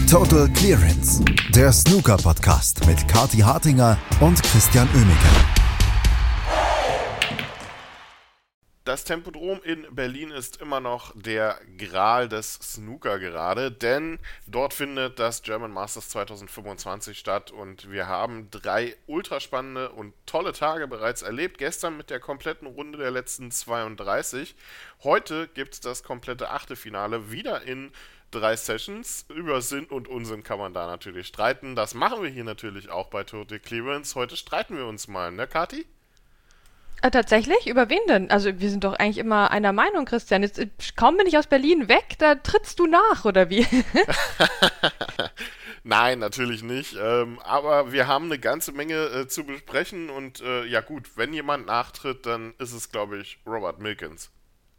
Total Clearance, der Snooker-Podcast mit Kathi Hartinger und Christian Oemeke. Das Tempodrom in Berlin ist immer noch der Gral des Snooker gerade, denn dort findet das German Masters 2025 statt und wir haben 3 ultraspannende und tolle Tage bereits erlebt. Gestern mit der kompletten Runde der letzten 32. Heute gibt es das komplette Achtelfinale wieder in 3 Sessions. Über Sinn und Unsinn kann man da natürlich streiten. Das machen wir hier natürlich auch bei Total Clearance. Heute streiten wir uns mal, ne Kathi? Tatsächlich? Über wen denn? Also wir sind doch eigentlich immer einer Meinung, Christian. Jetzt kaum bin ich aus Berlin weg, da trittst du nach, oder wie? Nein, natürlich nicht. Aber wir haben eine ganze Menge zu besprechen und ja gut, wenn jemand nachtritt, dann ist es, glaube ich, Robert Milkins.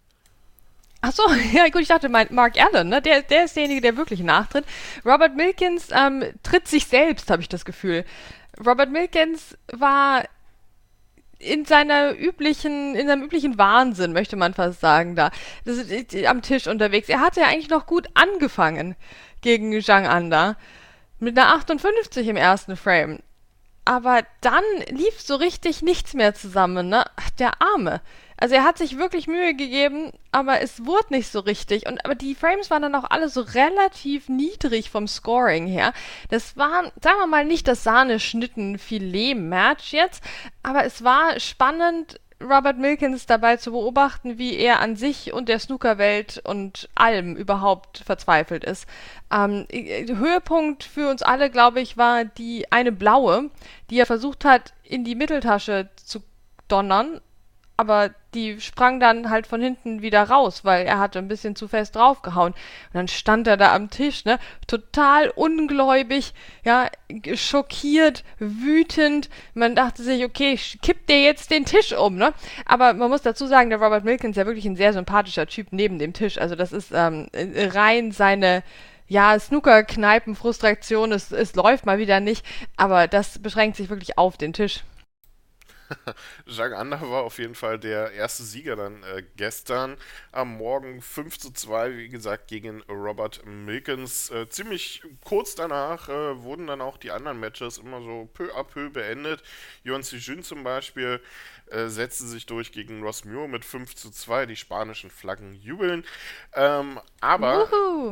Ach so, ja gut, ich dachte, Mark Allen, ne? Der ist derjenige, der wirklich nachtritt. Robert Milkins tritt sich selbst, habe ich das Gefühl. Robert Milkins war in seinem üblichen Wahnsinn, möchte man fast sagen, am Tisch unterwegs. Er hatte ja eigentlich noch gut angefangen gegen Zhang Anda mit einer 58 im ersten Frame. Aber dann lief so richtig nichts mehr zusammen, ne? Ach, der Arme. Also er hat sich wirklich Mühe gegeben, aber es wurde nicht so richtig. Aber die Frames waren dann auch alle so relativ niedrig vom Scoring her. Das war, sagen wir mal, nicht das Sahneschnitten-Filet-Match jetzt, aber es war spannend, Robert Milkins dabei zu beobachten, wie er an sich und der Snookerwelt und allem überhaupt verzweifelt ist. Höhepunkt für uns alle, glaube ich, war die eine blaue, die er versucht hat, in die Mitteltasche zu donnern, aber die sprang dann halt von hinten wieder raus, weil er hatte ein bisschen zu fest draufgehauen. Und dann stand er da am Tisch, ne, total ungläubig, ja, schockiert, wütend. Man dachte sich, okay, kippt der jetzt den Tisch um, ne? Aber man muss dazu sagen, der Robert Milkins ist ja wirklich ein sehr sympathischer Typ neben dem Tisch. Also das ist rein seine Snooker-Kneipen-Frustration. Es läuft mal wieder nicht, aber das beschränkt sich wirklich auf den Tisch. Zhang Anda war auf jeden Fall der erste Sieger dann gestern am Morgen 5:2, wie gesagt, gegen Robert Milkins. Ziemlich kurz danach wurden dann auch die anderen Matches immer so peu à peu beendet. Yuan Xijun zum Beispiel setzte sich durch gegen Ross Muir mit 5:2. Die spanischen Flaggen jubeln. Aber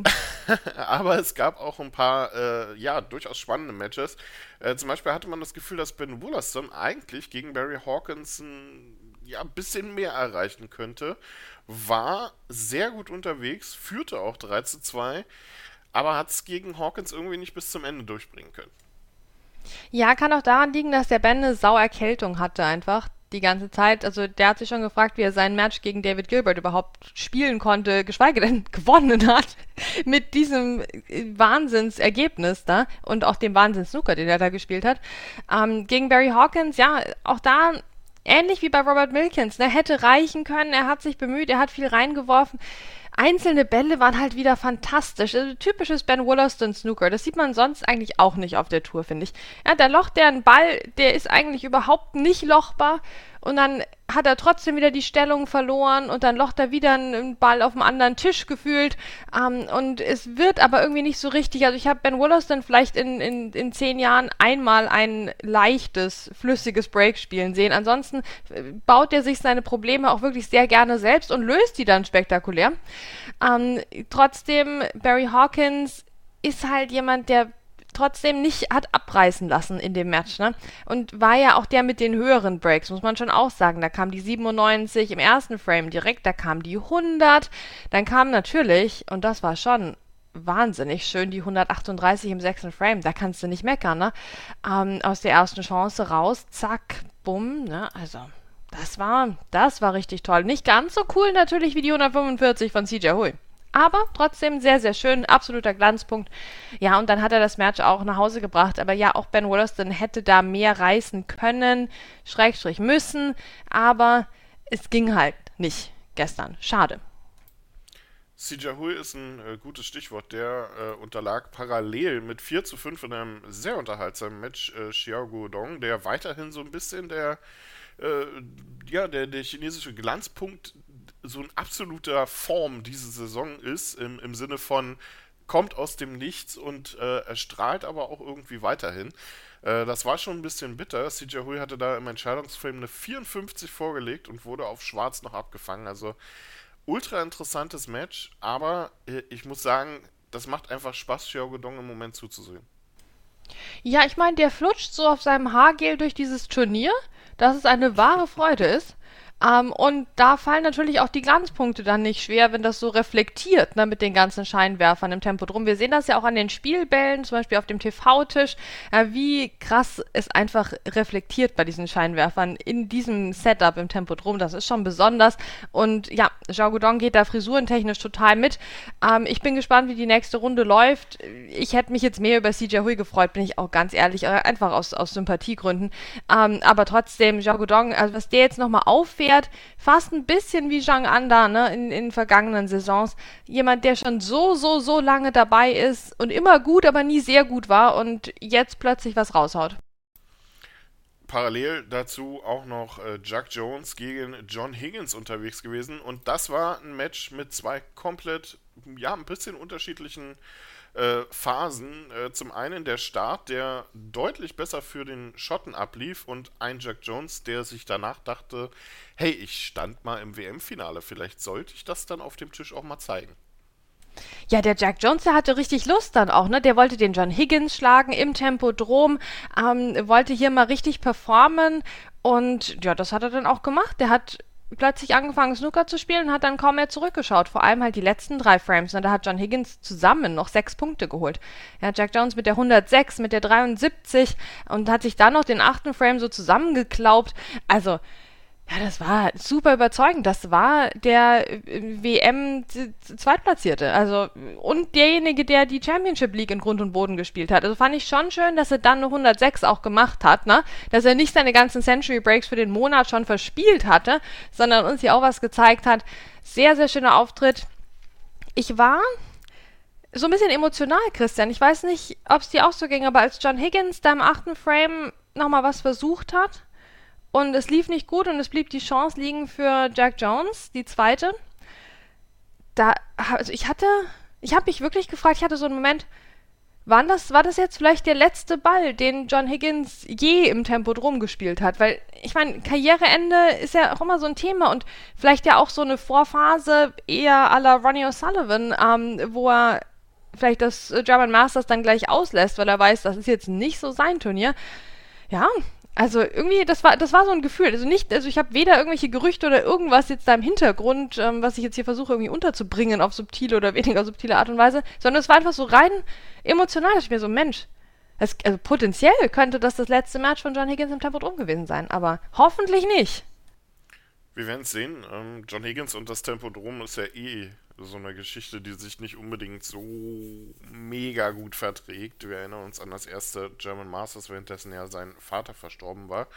es gab auch ein paar durchaus spannende Matches. Zum Beispiel hatte man das Gefühl, dass Ben Wollaston eigentlich gegen Barry Hawkins ein bisschen mehr erreichen könnte. War sehr gut unterwegs, führte auch 3:2, aber hat es gegen Hawkins irgendwie nicht bis zum Ende durchbringen können. Ja, kann auch daran liegen, dass der Ben eine Sauerkältung hatte einfach die ganze Zeit. Also der hat sich schon gefragt, wie er sein Match gegen David Gilbert überhaupt spielen konnte, geschweige denn gewonnen hat mit diesem Wahnsinnsergebnis da und auch dem Wahnsinns-Snooker, den er da gespielt hat. Gegen Barry Hawkins, ja, auch da ähnlich wie bei Robert Milkins, ne, hätte reichen können, er hat sich bemüht, er hat viel reingeworfen. Einzelne Bälle waren halt wieder fantastisch. Also typisches Ben Wollaston Snooker. Das sieht man sonst eigentlich auch nicht auf der Tour, finde ich. Ja, da locht der einen Ball, der ist eigentlich überhaupt nicht lochbar. Und dann hat er trotzdem wieder die Stellung verloren und dann locht er wieder einen Ball auf einem anderen Tisch gefühlt. Und es wird aber irgendwie nicht so richtig. Also ich habe Ben Wollaston vielleicht in 10 Jahren einmal ein leichtes, flüssiges Break spielen sehen. Ansonsten baut er sich seine Probleme auch wirklich sehr gerne selbst und löst die dann spektakulär. Trotzdem, Barry Hawkins ist halt jemand, der trotzdem nicht hat abreißen lassen in dem Match, ne? Und war ja auch der mit den höheren Breaks, muss man schon auch sagen. Da kam die 97 im ersten Frame direkt, da kam die 100, dann kam natürlich, und das war schon wahnsinnig schön, die 138 im sechsten Frame, da kannst du nicht meckern, ne? Aus der ersten Chance raus, zack, bumm, ne? Also das war richtig toll. Nicht ganz so cool natürlich wie die 145 von CJ Hui. Aber trotzdem sehr, sehr schön, absoluter Glanzpunkt. Ja, und dann hat er das Match auch nach Hause gebracht. Aber ja, auch Ben Wollaston hätte da mehr reißen können, Schrägstrich müssen. Aber es ging halt nicht gestern. Schade. CJ Hui ist ein gutes Stichwort. Der unterlag parallel mit 4:5 in einem sehr unterhaltsamen Match Xiao Guodong, der weiterhin so ein bisschen der chinesische Glanzpunkt so ein absoluter Form diese Saison ist, im Sinne von kommt aus dem Nichts und erstrahlt aber auch irgendwie weiterhin. Das war schon ein bisschen bitter. CJ Hui hatte da im Entscheidungsframe eine 54 vorgelegt und wurde auf Schwarz noch abgefangen. Also ultra interessantes Match, aber ich muss sagen, das macht einfach Spaß, Xiao Guodong im Moment zuzusehen. Ja, ich meine, der flutscht so auf seinem Haargel durch dieses Turnier, dass es eine wahre Freude ist. Und da fallen natürlich auch die Glanzpunkte dann nicht schwer, wenn das so reflektiert, ne, mit den ganzen Scheinwerfern im Tempodrom. Wir sehen das ja auch an den Spielbällen, zum Beispiel auf dem TV-Tisch, wie krass es einfach reflektiert bei diesen Scheinwerfern in diesem Setup im Tempodrom. Das ist schon besonders. Und ja, Xiao Guodong geht da frisurentechnisch total mit. Ich bin gespannt, wie die nächste Runde läuft. Ich hätte mich jetzt mehr über CJ Hui gefreut, bin ich auch ganz ehrlich, einfach aus Sympathiegründen. Aber trotzdem, Xiao Guodong, also was der jetzt nochmal auffällt, fast ein bisschen wie Zhang Anda, ne, in vergangenen Saisons. Jemand, der schon so lange dabei ist und immer gut, aber nie sehr gut war und jetzt plötzlich was raushaut. Parallel dazu auch noch Jack Jones gegen John Higgins unterwegs gewesen und das war ein Match mit zwei komplett, ja, ein bisschen unterschiedlichen Phasen. Zum einen der Start, der deutlich besser für den Schotten ablief und ein Jack Jones, der sich danach dachte, hey, ich stand mal im WM-Finale, vielleicht sollte ich das dann auf dem Tisch auch mal zeigen. Ja, der Jack Jones, der hatte richtig Lust dann auch, ne? Der wollte den John Higgins schlagen im Tempodrom, wollte hier mal richtig performen und ja, das hat er dann auch gemacht. Der hat plötzlich angefangen, Snooker zu spielen und hat dann kaum mehr zurückgeschaut. Vor allem halt die letzten 3 Frames. Und da hat John Higgins zusammen noch 6 Punkte geholt. Ja, Jack Jones mit der 106, mit der 73 und hat sich dann noch den 8. Frame so zusammengeklaubt. Also, ja, das war super überzeugend. Das war der WM-Zweitplatzierte. Also, und derjenige, der die Championship League in Grund und Boden gespielt hat. Also fand ich schon schön, dass er dann eine 106 auch gemacht hat, ne? Dass er nicht seine ganzen Century Breaks für den Monat schon verspielt hatte, sondern uns hier auch was gezeigt hat. Sehr, sehr schöner Auftritt. Ich war so ein bisschen emotional, Christian. Ich weiß nicht, ob es dir auch so ging, aber als John Higgins da im 8. Frame nochmal was versucht hat, und es lief nicht gut und es blieb die Chance liegen für Jack Jones, die zweite. Also ich habe mich wirklich gefragt, ich hatte so einen Moment, war das jetzt vielleicht der letzte Ball, den John Higgins je im Tempodrom gespielt hat? Weil, ich meine, Karriereende ist ja auch immer so ein Thema und vielleicht ja auch so eine Vorphase eher à la Ronnie O'Sullivan, wo er vielleicht das German Masters dann gleich auslässt, weil er weiß, das ist jetzt nicht so sein Turnier. Ja, also irgendwie, das war so ein Gefühl. Also ich habe weder irgendwelche Gerüchte oder irgendwas jetzt da im Hintergrund, was ich jetzt hier versuche irgendwie unterzubringen auf subtile oder weniger subtile Art und Weise, sondern es war einfach so rein emotional, dass ich mir so, Mensch, also potenziell könnte das letzte Match von John Higgins im Tempodrom gewesen sein, aber hoffentlich nicht. Wir werden es sehen. John Higgins und das Tempodrom ist ja so eine Geschichte, die sich nicht unbedingt so mega gut verträgt. Wir erinnern uns an das erste German Masters, währenddessen ja sein Vater verstorben war.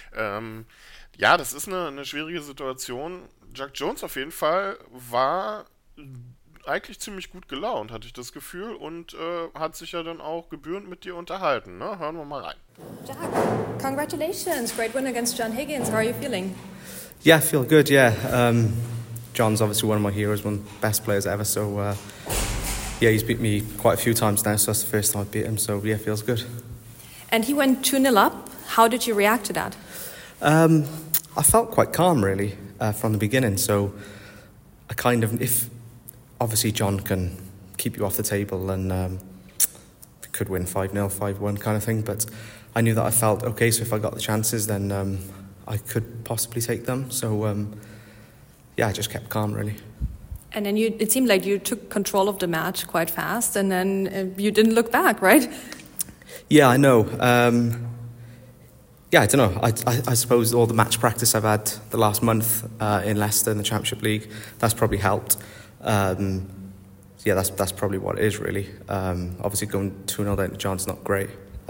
Ja, das ist eine schwierige Situation. Jack Jones auf jeden Fall war eigentlich ziemlich gut gelaunt, hatte ich das Gefühl, und hat sich ja dann auch gebührend mit dir unterhalten. Ne? Hören wir mal rein. Jack, congratulations. Great win against John Higgins. How are you feeling? Yeah, I feel good, yeah. John's obviously one of my heroes, one of the best players ever, so yeah, he's beat me quite a few times now, so that's the first time I've beat him, so yeah, feels good. And he went 2-0 up. How did you react to that? I felt quite calm, really, from the beginning, so I kind of, if obviously John can keep you off the table and could win 5-0, 5-1 kind of thing, but I knew that I felt okay, so if I got the chances, then I could possibly take them, so yeah, I just kept calm, really. And then it seemed like you took control of the match quite fast, and then you didn't look back, right? Yeah, I know. Yeah, I don't know. I suppose all the match practice I've had the last month in Leicester in the Championship League, that's probably helped. Yeah, that's probably what it is, really. Obviously, going 2-0 down to John's not great.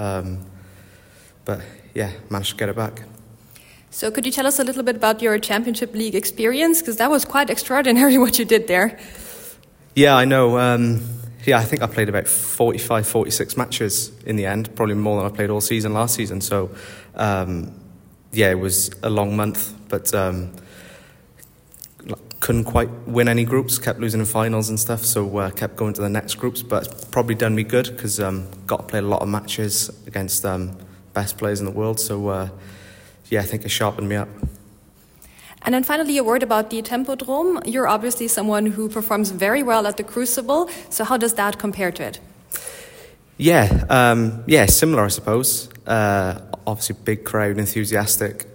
But yeah, managed to get it back. So could you tell us a little bit about your Championship League experience? Because that was quite extraordinary what you did there. Yeah, I know. Yeah, I think I played about 45, 46 matches in the end, probably more than I played all season last season. So, yeah, it was a long month, but couldn't quite win any groups, kept losing in finals and stuff, so kept going to the next groups, but it's probably done me good because got to play a lot of matches against best players in the world, so I think it sharpened me up. And then finally, a word about the Tempodrome. You're obviously someone who performs very well at the Crucible, so how does that compare to it? Yeah, similar, I suppose. Obviously, big crowd, enthusiastic.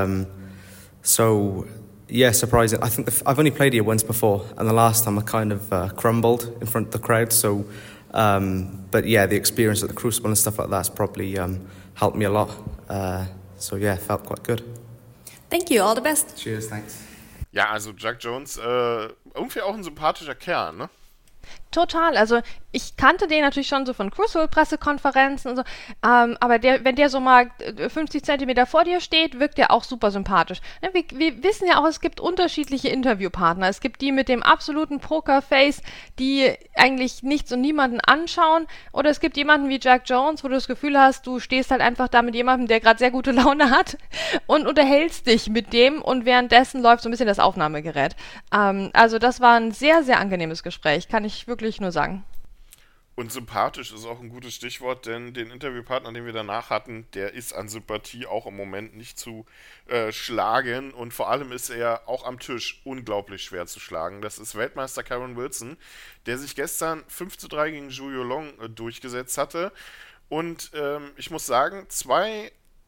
Surprising. I think I've only played here once before, and the last time I kind of crumbled in front of the crowd. So, the experience at the Crucible and stuff like that's probably helped me a lot. Felt quite good. Thank you. All the best. Cheers, thanks. Ja, also Jack Jones, irgendwie auch ein sympathischer Kerl, ne? Total, also ich kannte den natürlich schon so von Crucible-Pressekonferenzen und so, aber wenn der so mal 50 Zentimeter vor dir steht, wirkt der auch super sympathisch. Wir wissen ja auch, es gibt unterschiedliche Interviewpartner. Es gibt die mit dem absoluten Pokerface, die eigentlich nichts und niemanden anschauen, oder es gibt jemanden wie Jack Jones, wo du das Gefühl hast, du stehst halt einfach da mit jemandem, der gerade sehr gute Laune hat und unterhältst dich mit dem und währenddessen läuft so ein bisschen das Aufnahmegerät. Also das war ein sehr, sehr angenehmes Gespräch, kann ich wirklich nur sagen. Und sympathisch ist auch ein gutes Stichwort, denn den Interviewpartner, den wir danach hatten, der ist an Sympathie auch im Moment nicht zu schlagen und vor allem ist er auch am Tisch unglaublich schwer zu schlagen. Das ist Weltmeister Kyren Wilson, der sich gestern 5:3 gegen Zhou Yuelong durchgesetzt hatte und ich muss sagen, zwei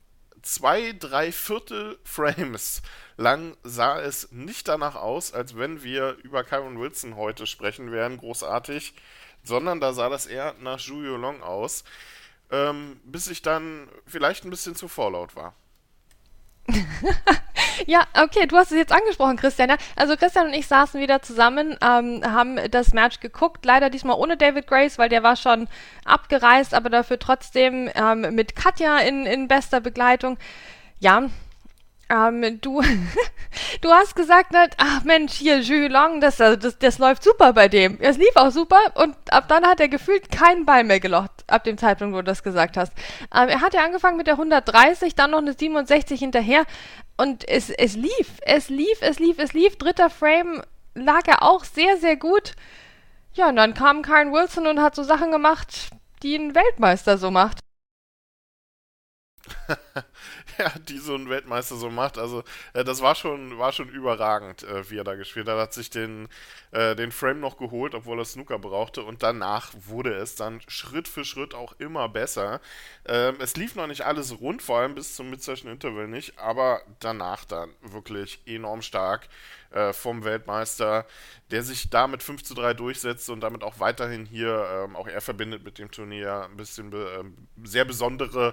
3/4 Frames lang sah es nicht danach aus, als wenn wir über Kyren Wilson heute sprechen werden, großartig, sondern da sah das eher nach Zhou Yuelong aus, bis ich dann vielleicht ein bisschen zu vorlaut war. Ja, okay, du hast es jetzt angesprochen, Christian. Ja? Also Christian und ich saßen wieder zusammen, haben das Match geguckt, leider diesmal ohne David Grace, weil der war schon abgereist, aber dafür trotzdem mit Katja in bester Begleitung. Ja, du hast gesagt, ne, ach Mensch, hier, Zhou Yuelong, das läuft super bei dem. Es lief auch super und ab dann hat er gefühlt keinen Ball mehr gelocht, ab dem Zeitpunkt, wo du das gesagt hast. Er hat ja angefangen mit der 130, dann noch eine 67 hinterher und es lief. Dritter Frame lag er auch sehr, sehr gut. Ja, und dann kam Kyren Wilson und hat so Sachen gemacht, die ein Weltmeister so macht. Ja, die so ein Weltmeister so macht. Also das war schon überragend, wie er da gespielt hat. Er hat sich den Frame noch geholt, obwohl er Snooker brauchte. Und danach wurde es dann Schritt für Schritt auch immer besser. Es lief noch nicht alles rund, vor allem bis zum Mid-Session Interval nicht. Aber danach dann wirklich enorm stark vom Weltmeister, der sich da mit 5:3 durchsetzt und damit auch weiterhin hier, auch er verbindet mit dem Turnier ein bisschen sehr besondere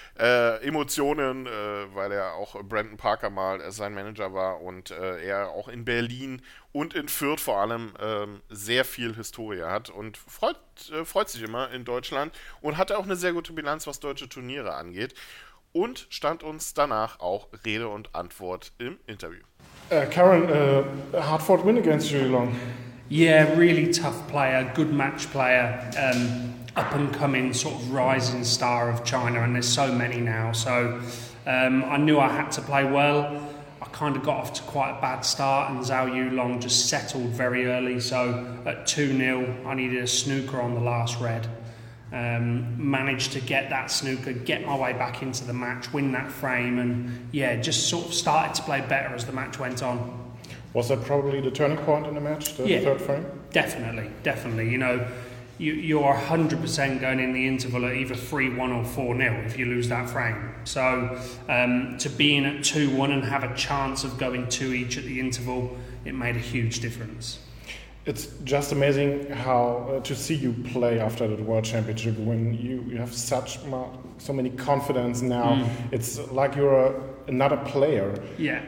Emotionen, weil er auch Brandon Parker mal sein Manager war und er auch in Berlin und in Fürth vor allem sehr viel Historie hat und freut sich immer in Deutschland und hatte auch eine sehr gute Bilanz, was deutsche Turniere angeht und stand uns danach auch Rede und Antwort im Interview. Kyren, hard-fought win against Zhou Yuelong. Yeah, really tough player, good match player, up-and-coming sort of rising star of China, and there's so many now. So I knew I had to play well. I kind of got off to quite a bad start, and Zhou Yuelong just settled very early. So at 2-0, I needed a snooker on the last red. Managed to get that snooker, get my way back into the match, win that frame, and just sort of started to play better as the match went on. Was that probably the turning point in the match, the third frame? Definitely. You know, you're 100% going in the interval at either 3-1 or 4-0 if you lose that frame. So to be in at 2-1 and have a chance of going 2 each at the interval, it made a huge difference. It's just amazing how to see you play after the World Championship when you have so many confidence now. It's like you're another player. Yeah,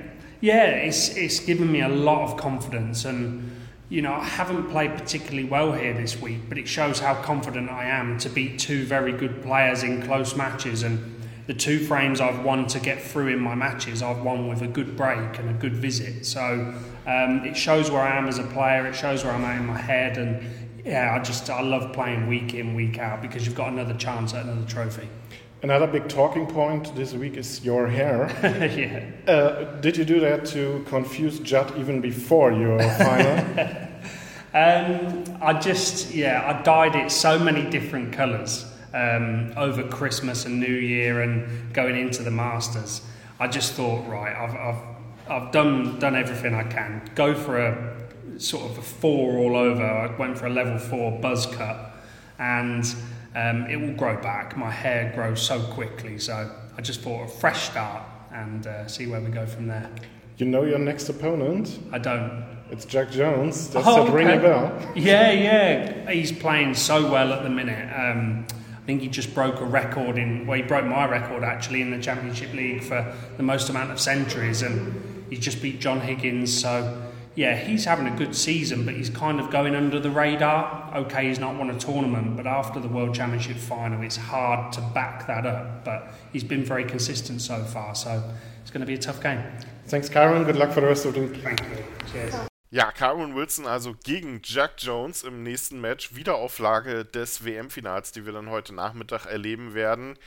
it's given me a lot of confidence, and you know, I haven't played particularly well here this week, but it shows how confident I am to beat two very good players in close matches. And the 2 frames I've won to get through in my matches, I've won with a good break and a good visit. So it shows where I am as a player, it shows where I'm at in my head, and I love playing week in, week out because you've got another chance at another trophy. Another big talking point this week is your hair. Yeah. Did you do that to confuse Judd even before your final? I dyed it so many different colours over Christmas and New Year and going into the Masters. I just thought, right, I've done everything I can. Go for a sort of a 4 all over. I went for a level 4 buzz cut, and it will grow back. My hair grows so quickly, so I just thought a fresh start and see where we go from there. You know your next opponent? I don't. It's Jack Jones. Does that ring a bell? Yeah. He's playing so well at the minute. I think he just broke a record he broke my record actually in the Championship League for the most amount of centuries, and he just beat John Higgins. So yeah, he's having a good season, but he's kind of going under the radar. Okay, he's not won a tournament, but after the World Championship final, it's hard to back that up. But he's been very consistent so far, so it's going to be a tough game. Thanks, Kyron. Good luck for the rest of the week. Thank you. Cheers. Ja, Kyron Wilson also gegen Jack Jones im nächsten Match. Wiederauflage des WM-Finals, die wir dann heute Nachmittag erleben werden.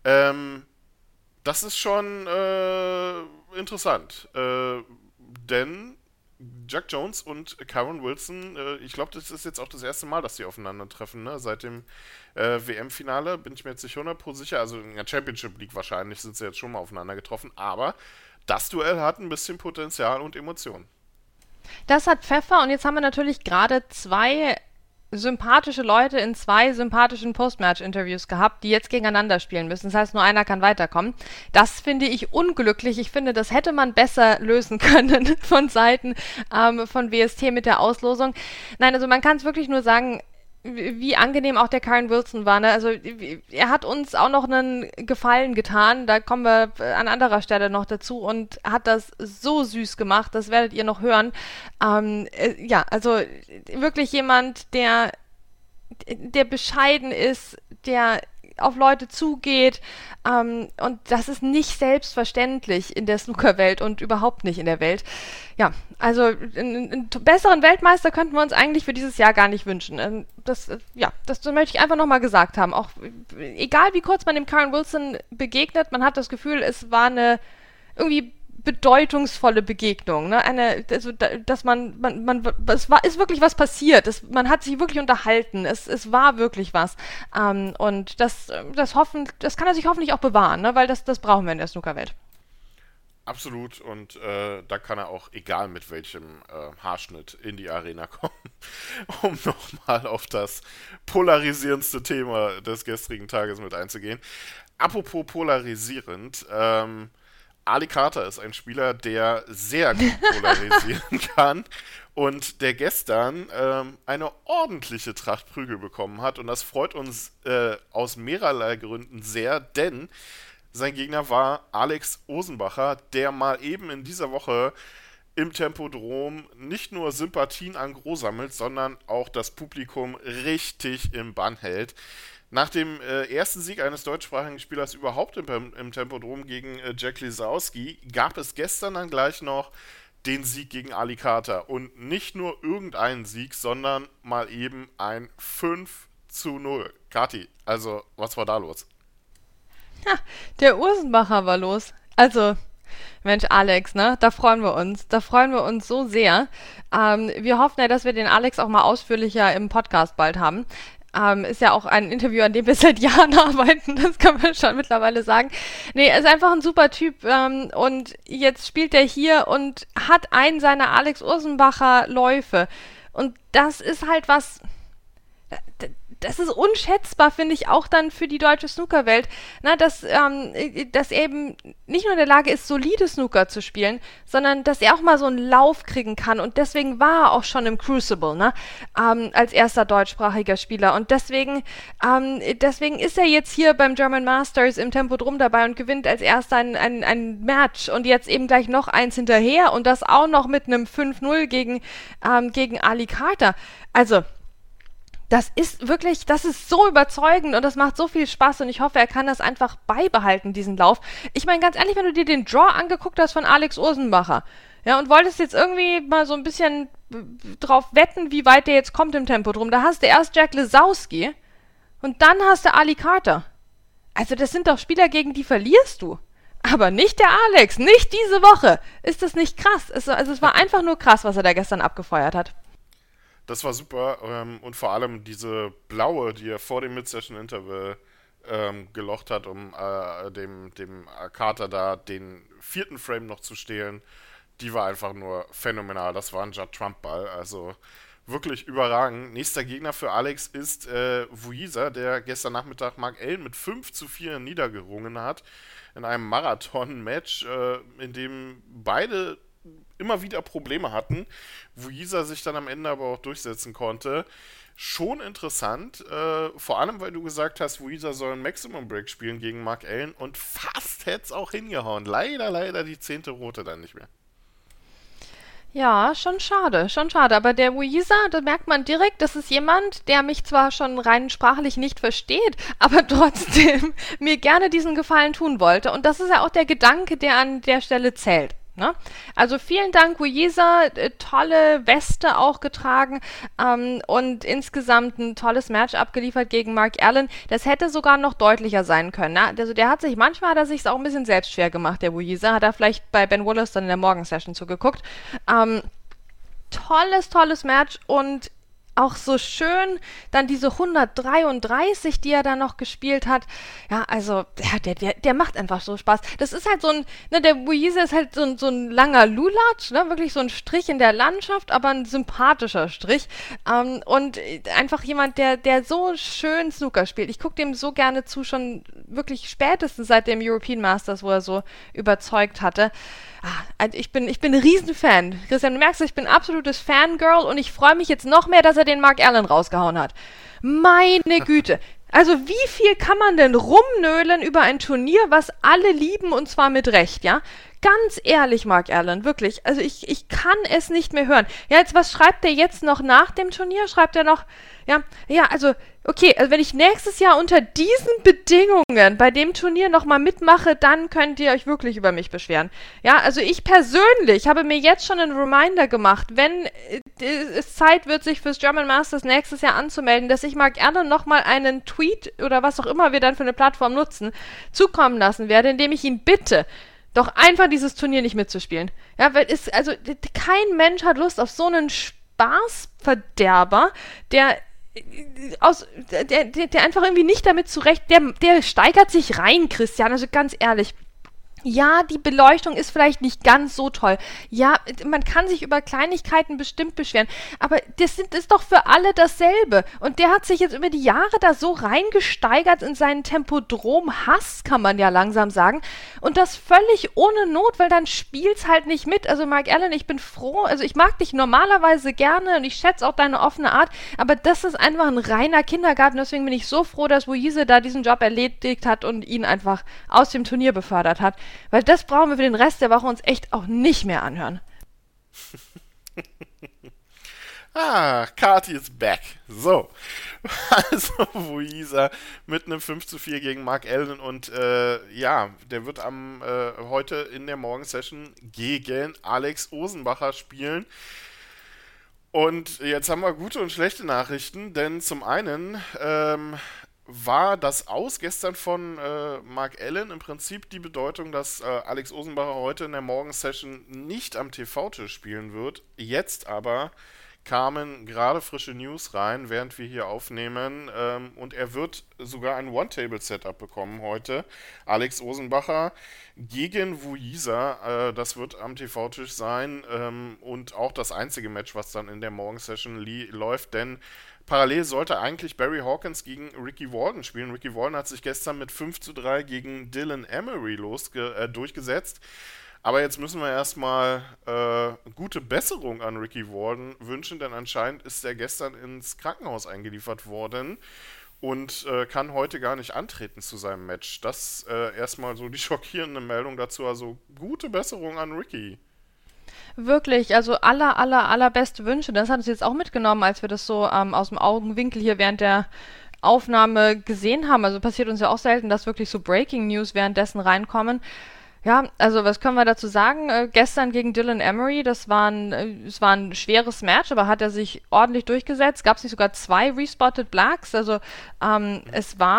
Das ist schon interessant, denn Jack Jones und Kyron Wilson, ich glaube, das ist jetzt auch das erste Mal, dass die aufeinandertreffen, ne? Seit dem WM-Finale, bin ich mir jetzt nicht 100% sicher, also in der Championship League wahrscheinlich sind sie jetzt schon mal aufeinander getroffen, aber das Duell hat ein bisschen Potenzial und Emotionen. Das hat Pfeffer, und jetzt haben wir natürlich gerade 2 sympathische Leute in 2 sympathischen Post-Match-Interviews gehabt, die jetzt gegeneinander spielen müssen. Das heißt, nur einer kann weiterkommen. Das finde ich unglücklich. Ich finde, das hätte man besser lösen können von Seiten von WST mit der Auslosung. Nein, also man kann es wirklich nur sagen, wie angenehm auch der Kyron Wilson war. Ne? Also er hat uns auch noch einen Gefallen getan, da kommen wir an anderer Stelle noch dazu, und hat das so süß gemacht, das werdet ihr noch hören. Ja, also wirklich jemand, der bescheiden ist, der auf Leute zugeht, und das ist nicht selbstverständlich in der Snookerwelt und überhaupt nicht in der Welt. Ja, also einen besseren Weltmeister könnten wir uns eigentlich für dieses Jahr gar nicht wünschen. Das möchte ich einfach nochmal gesagt haben. Auch egal wie kurz man dem Kyron Wilson begegnet, man hat das Gefühl, es war eine irgendwie bedeutungsvolle Begegnung, ne? Ist wirklich was passiert. Man hat sich wirklich unterhalten. Es war wirklich was. Und das kann er sich hoffentlich auch bewahren, ne? Weil das brauchen wir in der Snookerwelt. Absolut, und da kann er auch, egal mit welchem Haarschnitt, in die Arena kommen, um nochmal auf das polarisierendste Thema des gestrigen Tages mit einzugehen. Apropos polarisierend, Ali Carter ist ein Spieler, der sehr gut polarisieren kann und der gestern eine ordentliche Tracht Prügel bekommen hat, und das freut uns aus mehrerlei Gründen sehr, denn sein Gegner war Alex Osenbacher, der mal eben in dieser Woche im Tempodrom nicht nur Sympathien an Gros sammelt, sondern auch das Publikum richtig im Bann hält. Nach dem ersten Sieg eines deutschsprachigen Spielers überhaupt im Tempodrom gegen Jack Lisowski gab es gestern dann gleich noch den Sieg gegen Ali Carter. Und nicht nur irgendeinen Sieg, sondern mal eben ein 5:0. Kathi, also was war da los? Ja, der Ursenbacher war los. Also, Mensch, Alex, ne? Da freuen wir uns. Da freuen wir uns so sehr. Wir hoffen ja, dass wir den Alex auch mal ausführlicher im Podcast bald haben. Ist ja auch ein Interview, an dem wir seit Jahren arbeiten, das kann man schon mittlerweile sagen. Nee, er ist einfach ein super Typ, und jetzt spielt er hier und hat einen seiner Alex Ursenbacher Läufe. Und das ist halt was, das ist unschätzbar, finde ich, auch dann für die deutsche Snookerwelt, dass er eben nicht nur in der Lage ist, solide Snooker zu spielen, sondern dass er auch mal so einen Lauf kriegen kann. Und deswegen war er auch schon im Crucible, als erster deutschsprachiger Spieler. Und deswegen ist er jetzt hier beim German Masters im Tempodrom dabei und gewinnt als erster ein Match. Und jetzt eben gleich noch eins hinterher, und das auch noch mit einem 5:0 gegen Ali Carter. Also, das ist so überzeugend, und das macht so viel Spaß, und ich hoffe, er kann das einfach beibehalten, diesen Lauf. Ich meine, ganz ehrlich, wenn du dir den Draw angeguckt hast von Alex Ursenbacher, ja, und wolltest jetzt irgendwie mal so ein bisschen drauf wetten, wie weit der jetzt kommt im Tempodrom, da hast du erst Jack Lisowski und dann hast du Ali Carter. Also das sind doch Spieler, gegen die verlierst du. Aber nicht der Alex, nicht diese Woche. Ist das nicht krass? Also es war einfach nur krass, was er da gestern abgefeuert hat. Das war super und vor allem diese blaue, die er vor dem Mid-Session-Interval gelocht hat, um dem Carter da den 4. Frame noch zu stehlen, die war einfach nur phänomenal. Das war ein Judd-Trump-Ball, also wirklich überragend. Nächster Gegner für Alex ist Vujiza, der gestern Nachmittag Mark Allen mit 5:4 niedergerungen hat in einem Marathon-Match, in dem beide immer wieder Probleme hatten. Vujiza sich dann am Ende aber auch durchsetzen konnte. Schon interessant, vor allem, weil du gesagt hast, Vujiza soll einen Maximum Break spielen gegen Mark Allen und fast hätte es auch hingehauen. Leider die 10. Rote dann nicht mehr. Ja, schon schade. Aber der Vujiza, da merkt man direkt, das ist jemand, der mich zwar schon rein sprachlich nicht versteht, aber trotzdem mir gerne diesen Gefallen tun wollte. Und das ist ja auch der Gedanke, der an der Stelle zählt. Ne? Also vielen Dank, Vujiza, tolle Weste auch getragen und insgesamt ein tolles Match abgeliefert gegen Mark Allen. Das hätte sogar noch deutlicher sein können. Ne? Also manchmal hat er sich auch ein bisschen selbst schwer gemacht, der Vujiza. Hat er vielleicht bei Ben Wallace dann in der Morgensession zugeguckt. Tolles Match und auch so schön, dann diese 133, die er da noch gespielt hat. Ja, also, der macht einfach so Spaß. Das ist halt so ein, ne, der Vujiza ist halt so ein langer Lulatsch, ne, wirklich so ein Strich in der Landschaft, aber ein sympathischer Strich. Und einfach jemand, der so schön Snooker spielt. Ich gucke dem so gerne zu, schon wirklich spätestens seit dem European Masters, wo er so überzeugt hatte. Ich bin ein Riesenfan. Christian, du merkst, ich bin ein absolutes Fangirl und ich freue mich jetzt noch mehr, dass er den Mark Allen rausgehauen hat. Meine Güte. Also wie viel kann man denn rumnölen über ein Turnier, was alle lieben und zwar mit Recht, ja? Ganz ehrlich, Mark Allen, wirklich. Also ich kann es nicht mehr hören. Ja, jetzt, was schreibt er jetzt noch nach dem Turnier? Schreibt er noch, also wenn ich nächstes Jahr unter diesen Bedingungen bei dem Turnier nochmal mitmache, dann könnt ihr euch wirklich über mich beschweren. Ja, also ich persönlich habe mir jetzt schon einen Reminder gemacht, wenn es Zeit wird, sich fürs German Masters nächstes Jahr anzumelden, dass ich Mark Allen nochmal einen Tweet oder was auch immer wir dann für eine Plattform nutzen, zukommen lassen werde, indem ich ihn bitte, doch einfach dieses Turnier nicht mitzuspielen. Ja, weil kein Mensch hat Lust auf so einen Spaßverderber, der einfach irgendwie nicht damit zurecht, der steigert sich rein, Christian, also ganz ehrlich. Ja, die Beleuchtung ist vielleicht nicht ganz so toll. Ja, man kann sich über Kleinigkeiten bestimmt beschweren. Aber das ist doch für alle dasselbe. Und der hat sich jetzt über die Jahre da so reingesteigert in seinen Tempodrom-Hass, kann man ja langsam sagen. Und das völlig ohne Not, weil dann spielt's halt nicht mit. Also Mark Allen, ich bin froh. Also ich mag dich normalerweise gerne und ich schätze auch deine offene Art. Aber das ist einfach ein reiner Kindergarten. Deswegen bin ich so froh, dass Vujiza da diesen Job erledigt hat und ihn einfach aus dem Turnier befördert hat. Weil das brauchen wir für den Rest der Woche uns echt auch nicht mehr anhören. Kati is back. So. Also Vujiza mit einem 5:4 gegen Mark Allen und der wird heute in der Morgensession gegen Alex Osenbacher spielen. Und jetzt haben wir gute und schlechte Nachrichten, denn zum einen war das Aus gestern von Mark Allen im Prinzip die Bedeutung, dass Alex Osenbacher heute in der Morgensession nicht am TV-Tisch spielen wird. Jetzt aber kamen gerade frische News rein, während wir hier aufnehmen, und er wird sogar ein One-Table-Setup bekommen heute. Alex Osenbacher gegen Vujiza, das wird am TV-Tisch sein und auch das einzige Match, was dann in der Morgensession läuft, denn parallel sollte eigentlich Barry Hawkins gegen Ricky Walden spielen. Ricky Walden hat sich gestern mit 5:3 gegen Dylan Emery durchgesetzt. Aber jetzt müssen wir erstmal gute Besserung an Ricky Walden wünschen, denn anscheinend ist er gestern ins Krankenhaus eingeliefert worden und kann heute gar nicht antreten zu seinem Match. Das erstmal so die schockierende Meldung dazu. Also gute Besserung an Ricky. Wirklich, also allerbeste Wünsche. Das hat uns jetzt auch mitgenommen, als wir das so aus dem Augenwinkel hier während der Aufnahme gesehen haben. Also passiert uns ja auch selten, dass wirklich so Breaking News währenddessen reinkommen. Ja, also was können wir dazu sagen? Gestern gegen Dylan Emery, es war ein schweres Match, aber hat er sich ordentlich durchgesetzt. Gab es nicht sogar 2 Respotted Blacks? Also es war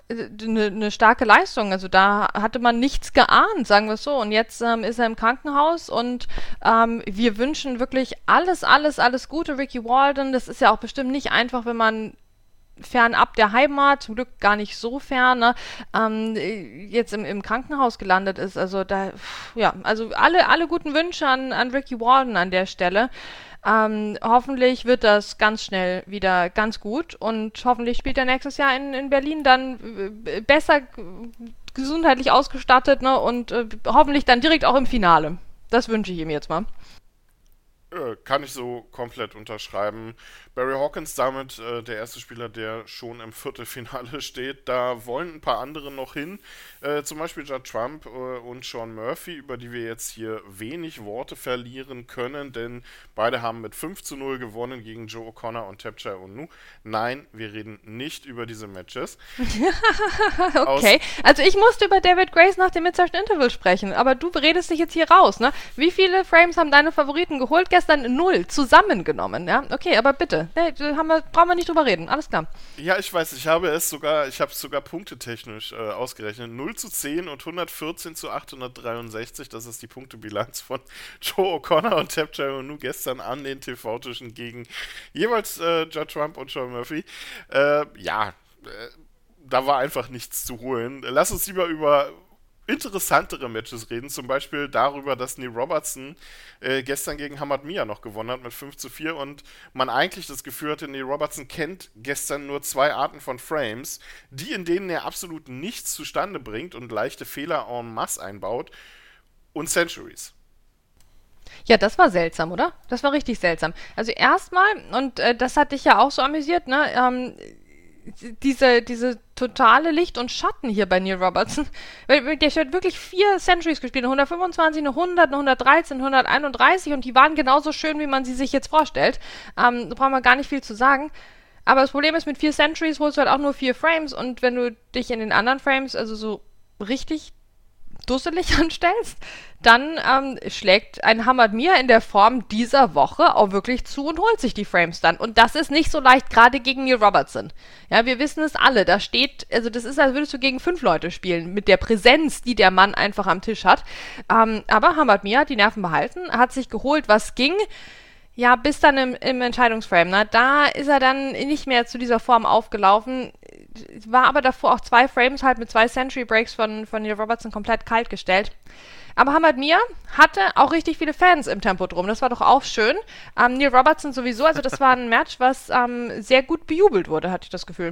eine starke Leistung. Also da hatte man nichts geahnt, sagen wir es so. Und jetzt ist er im Krankenhaus und wir wünschen wirklich alles Gute, Ricky Walden. Das ist ja auch bestimmt nicht einfach, wenn man fernab der Heimat, zum Glück gar nicht so fern, ne, jetzt im Krankenhaus gelandet ist. Also da, ja, also alle guten Wünsche an Ricky Walden an der Stelle. Hoffentlich wird das ganz schnell wieder ganz gut und hoffentlich spielt er nächstes Jahr in Berlin dann besser gesundheitlich ausgestattet, ne, und hoffentlich dann direkt auch im Finale. Das wünsche ich ihm jetzt mal. Kann ich so komplett unterschreiben. Barry Hawkins damit der erste Spieler, der schon im Viertelfinale steht. Da wollen ein paar andere noch hin. Zum Beispiel Judd Trump und Sean Murphy, über die wir jetzt hier wenig Worte verlieren können, denn beide haben mit 5:0 gewonnen gegen Joe O'Connor und Tapchai Onu. Nein, wir reden nicht über diese Matches. Okay, also ich musste über David Grace nach dem Mid-Session Interval sprechen, aber du redest dich jetzt hier raus, ne? Wie viele Frames haben deine Favoriten geholt? Gestern 0 zusammengenommen, ja? Okay, aber bitte, brauchen wir nicht drüber reden, alles klar. Ja, ich weiß, ich habe es sogar punktetechnisch ausgerechnet. 0:10 und 114:863, das ist die Punktebilanz von Joe O'Connor und Tapchai Onu gestern an den TV-Tischen gegen jeweils Judd Trump und Sean Murphy. Da war einfach nichts zu holen. Lass uns lieber über interessantere Matches reden, zum Beispiel darüber, dass Neil Robertson gestern gegen Hamad Mia noch gewonnen hat mit 5:4 und man eigentlich das Gefühl hatte, Neil Robertson kennt gestern nur 2 Arten von Frames, in denen er absolut nichts zustande bringt und leichte Fehler en masse einbaut und Centuries. Ja, das war seltsam, oder? Das war richtig seltsam. Also erstmal, und das hat dich ja auch so amüsiert, ne, diese totale Licht und Schatten hier bei Neil Robertson. Der hat wirklich 4 Centuries gespielt, eine 125, eine 100, eine 113, eine 131 und die waren genauso schön, wie man sie sich jetzt vorstellt. Da brauchen wir gar nicht viel zu sagen. Aber das Problem ist, mit 4 Centuries holst du halt auch nur 4 Frames und wenn du dich in den anderen Frames also so richtig dusselig anstellst, dann schlägt ein Hamad Mia in der Form dieser Woche auch wirklich zu und holt sich die Frames dann. Und das ist nicht so leicht, gerade gegen Neil Robertson. Ja, wir wissen es alle. Da steht, also das ist, als würdest du gegen 5 Leute spielen, mit der Präsenz, die der Mann einfach am Tisch hat. Aber Hamad Mia hat die Nerven behalten, hat sich geholt, was ging. Ja, bis dann im Entscheidungsframe. Ne? Da ist er dann nicht mehr zu dieser Form aufgelaufen. War aber davor auch 2 Frames halt mit 2 Century Breaks von Neil Robertson komplett kalt gestellt. Aber Hamad Mia hatte auch richtig viele Fans im Tempodrom. Das war doch auch schön. Neil Robertson sowieso. Also das war ein Match, was sehr gut bejubelt wurde, hatte ich das Gefühl.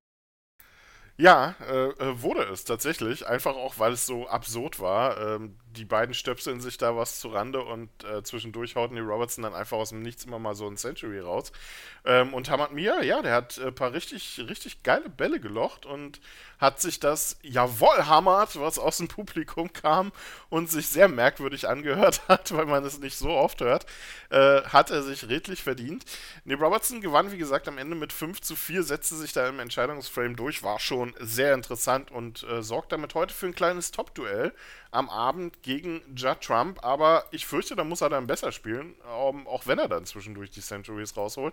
Ja, wurde es tatsächlich. Einfach auch, weil es so absurd war. Die beiden stöpseln sich da was zu Rande und zwischendurch haut Neil Robertson dann einfach aus dem Nichts immer mal so ein Century raus. Und Hamad Mia, ja, der hat ein paar richtig geile Bälle gelocht und hat sich das Jawohl Hamad, was aus dem Publikum kam und sich sehr merkwürdig angehört hat, weil man es nicht so oft hört, hat er sich redlich verdient. Neil Robertson gewann, wie gesagt, am Ende mit 5:4, setzte sich da im Entscheidungsframe durch, war schon sehr interessant und sorgt damit heute für ein kleines Top-Duell am Abend gegen Judd Trump, aber ich fürchte, da muss er dann besser spielen, auch wenn er dann zwischendurch die Centuries rausholt.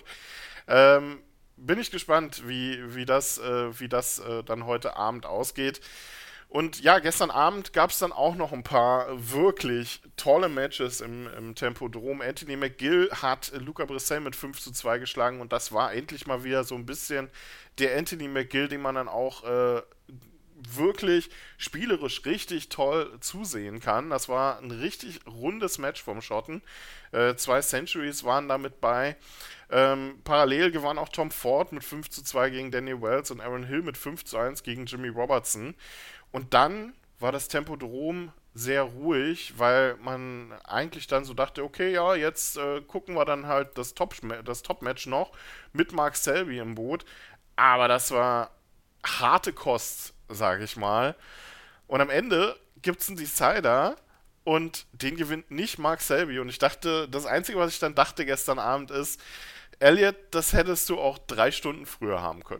Bin ich gespannt, wie das dann heute Abend ausgeht. Und ja, gestern Abend gab es dann auch noch ein paar wirklich tolle Matches im Tempodrom. Anthony McGill hat Luca Brissell mit 5:2 geschlagen und das war endlich mal wieder so ein bisschen der Anthony McGill, den man dann auch wirklich spielerisch richtig toll zusehen kann. Das war ein richtig rundes Match vom Schotten. 2 Centuries waren damit bei. Parallel gewann auch Tom Ford mit 5:2 gegen Daniel Wells und Aaron Hill mit 5:1 gegen Jimmy Robertson. Und dann war das Tempodrom sehr ruhig, weil man eigentlich dann so dachte, okay, ja, jetzt gucken wir dann halt das Top-Match noch mit Mark Selby im Boot. Aber das war harte Kost, sage ich mal. Und am Ende gibt es einen Decider und den gewinnt nicht Mark Selby. Und ich dachte, das Einzige, was ich dann dachte gestern Abend ist, Elliot, das hättest du auch 3 Stunden früher haben können.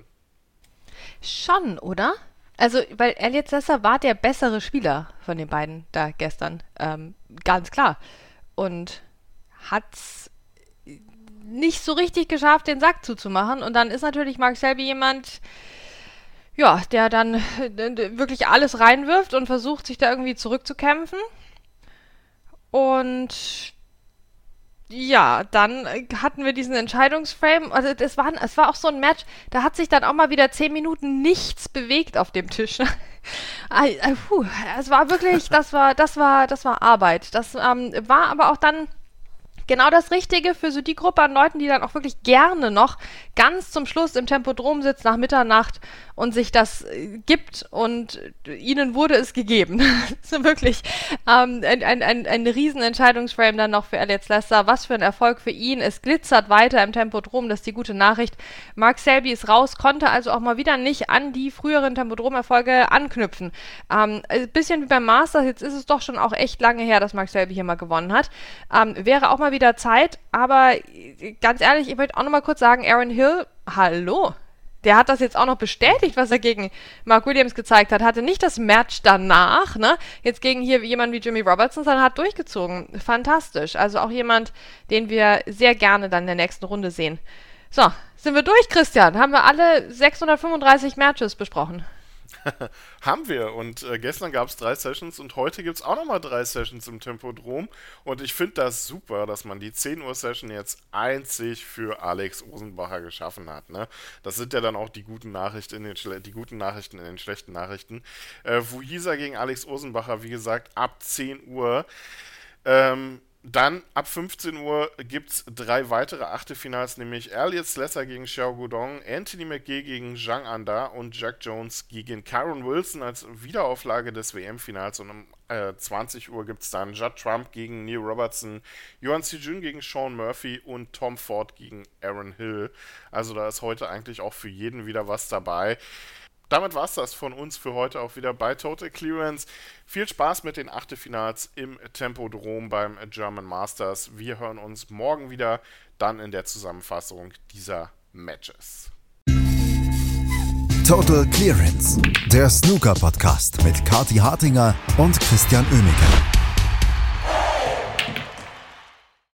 Schon, oder? Also, weil Elliot Sessa war der bessere Spieler von den beiden da gestern. Ganz klar. Und hat's nicht so richtig geschafft, den Sack zuzumachen. Und dann ist natürlich Mark Selby jemand, ja, der dann wirklich alles reinwirft und versucht, sich da irgendwie zurückzukämpfen. Und ja, dann hatten wir diesen Entscheidungsframe. Also es war auch so ein Match, da hat sich dann auch mal wieder 10 Minuten nichts bewegt auf dem Tisch. Es war wirklich, das war Arbeit. Das war aber auch dann genau das Richtige für so die Gruppe an Leuten, die dann auch wirklich gerne noch ganz zum Schluss im Tempodrom sitzt nach Mitternacht und sich das gibt, und ihnen wurde es gegeben. So wirklich ein riesen Entscheidungsframe dann noch für Elliott Slessor. Was für ein Erfolg für ihn. Es glitzert weiter im Tempodrom, das ist die gute Nachricht. Mark Selby ist raus, konnte also auch mal wieder nicht an die früheren Tempodrom-Erfolge anknüpfen. Ein bisschen wie beim Masters, jetzt ist es doch schon auch echt lange her, dass Mark Selby hier mal gewonnen hat. Wäre auch mal wieder Zeit, aber ganz ehrlich, ich möchte auch noch mal kurz sagen, Aaron Hill, hallo, der hat das jetzt auch noch bestätigt, was er gegen Mark Williams gezeigt hat, hatte nicht das Match danach, ne, jetzt gegen hier jemanden wie Jimmy Robertson, sondern hat durchgezogen, fantastisch, also auch jemand, den wir sehr gerne dann in der nächsten Runde sehen. So, sind wir durch, Christian? Haben wir alle 635 Matches besprochen? Haben wir, und gestern gab es 3 Sessions und heute gibt es auch nochmal 3 Sessions im Tempodrom, und ich finde das super, dass man die 10 Uhr Session jetzt einzig für Alex Osenbacher geschaffen hat, ne? Das sind ja dann auch die guten Nachrichten in den schlechten Nachrichten. Wuisa gegen Alex Osenbacher, wie gesagt, ab 10 Uhr. Dann ab 15 Uhr gibt es 3 weitere Achtelfinals, nämlich Elliott Slessor gegen Xiao Guodong, Anthony McGee gegen Zhang Anda und Jack Jones gegen Kyron Wilson als Wiederauflage des WM-Finals. Und um 20 Uhr gibt es dann Judd Trump gegen Neil Robertson, Yuan Sijun gegen Sean Murphy und Tom Ford gegen Aaron Hill. Also da ist heute eigentlich auch für jeden wieder was dabei. Damit war es das von uns für heute auch wieder bei Total Clearance. Viel Spaß mit den Achtelfinals im Tempodrom beim German Masters. Wir hören uns morgen wieder, dann in der Zusammenfassung dieser Matches. Total Clearance, der Snooker-Podcast mit Kathi Hartinger und Christian Oemeke.